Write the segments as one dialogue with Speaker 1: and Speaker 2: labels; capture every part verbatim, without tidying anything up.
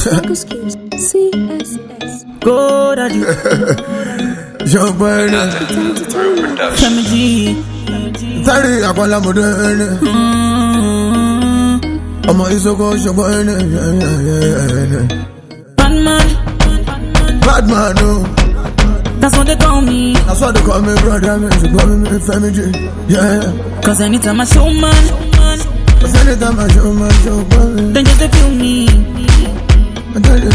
Speaker 1: C S S.
Speaker 2: Go daddy.
Speaker 3: Young boy,
Speaker 2: Femi G.
Speaker 3: Tari akwala moderne. Omo isoko shobo ene.
Speaker 2: Bad man,
Speaker 3: Bad man, no.
Speaker 2: that's what they call me.
Speaker 3: That's what they call me, brother. Me, they call me Femi G. Yeah.
Speaker 2: Cause anytime I show man,
Speaker 3: Cause anytime I show my show, boy,
Speaker 2: then just they feel me.
Speaker 3: I tell you,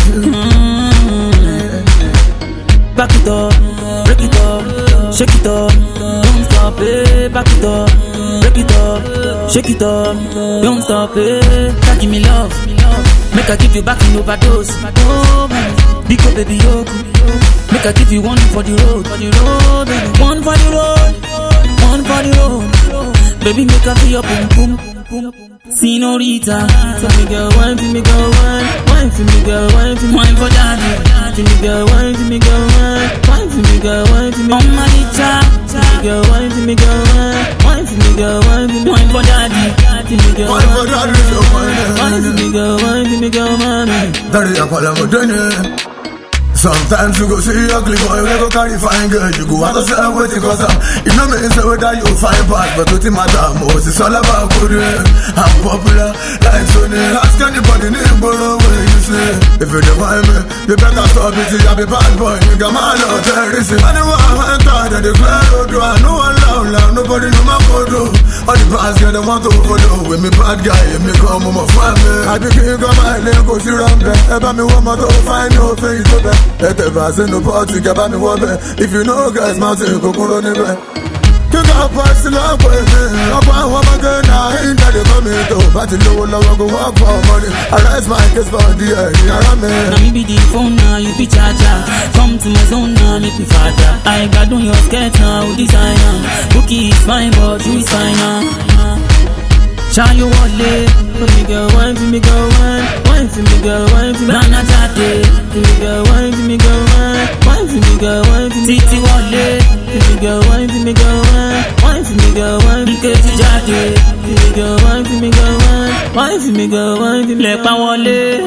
Speaker 2: Mm. Back it up, break it up, shake it up, don't stop it. Back it up, break it up, shake it up, don't stop it. Can't give me love, make I give you back in overdose. Oh baby, big up baby yoku, make I give you one for the road, for the road, baby. One for the road, one for the road, baby. Make I feel your boom boom boom. Senorita, tell me girl, wine for me girl, wine, wine for me girl, wine for me, wine for daddy. Tell me girl, wine for me girl, wine, wine for me girl, wine for me. On my licha, tell me girl, wine for me girl, wine, wine for me girl, wine for me, wine for daddy. Tell me girl,
Speaker 3: wine for daddy, so wine,
Speaker 2: wine for me girl, wine for me girl, mommy.
Speaker 3: Tari akwala moderne. Sometimes you go see ugly boy, we go carry fine girl. You go out of self with it, cause you know me say whether you find part, but what it matter most, it's all about good. I'm popular, like Sony. Ask anybody, name borrow where you say. If you don't find me, you better stop it, I'll be bad boy, you got my love, terrorist. I know I thought that the crowd do, I know I love, love, nobody know my photo. All the past girl, they want to follow with me bad guy, and me come on my family. I be king of my name, go see around there. Ever me want my to find no face to bed. Let the pass in the party, get by me one bed. If you know guys, mountain, go go on the bed. Kick out past the love with me. I want one again, I ain't that they come in to. But you know, I go walk for money. I rise my kiss for the air, I'm in.
Speaker 2: Now me be the phone now, you be charger. Come to my zone now, make me father. I got on your skirt now, designer. Bookie is fine, but you is fine now. Shine your wallet, for me girl, wine for me girl, wine, wine for me girl, wine for me. Nana Jade, for me girl, wine for me girl, wine, wine for me girl, wine for me. Titi wallet, for me girl, wine for me girl, wine, wine for me girl, wine for me. Keti Jade, for me girl, wine for me girl, wine, wine for me girl, wine for me. Lepa wallet,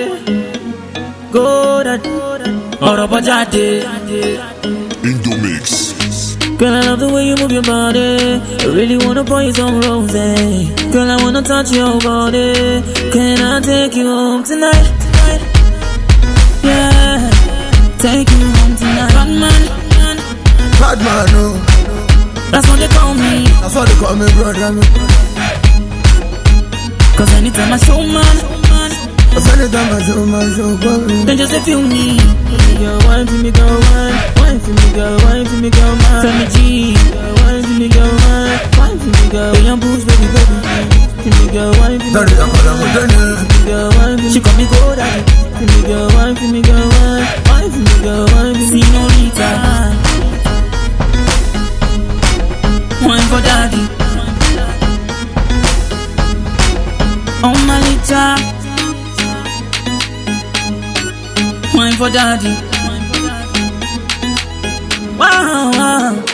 Speaker 2: go that, Orobo Jade.
Speaker 4: Indomix.
Speaker 2: Girl, I love the way you move your body. I really wanna pour you some rose. Girl, I wanna touch your body. Can I take you home tonight? Tonight? Yeah, take you home tonight. Bad man,
Speaker 3: Bad man, no.
Speaker 2: that's what they call me.
Speaker 3: That's what they call me, brother.
Speaker 2: Cause anytime I show man,
Speaker 3: Cause anytime I show my show, boy,
Speaker 2: then just they feel me. Girl, wine for me, girl, wine, wine for me, girl, wine for me, girl, man. Femi G, girl, wine for me, girl, wine, wine for me, girl. Hey, young boots, baby, baby, for me, girl, wine for me,
Speaker 3: Tari akwala moderne.
Speaker 2: girl, wine for me. She call me go daddy. For me, girl, wine for me, girl, wine, wine for me, girl, wine for me. Senorita, wine for daddy. On my licha. Wine for daddy. Wow, wow.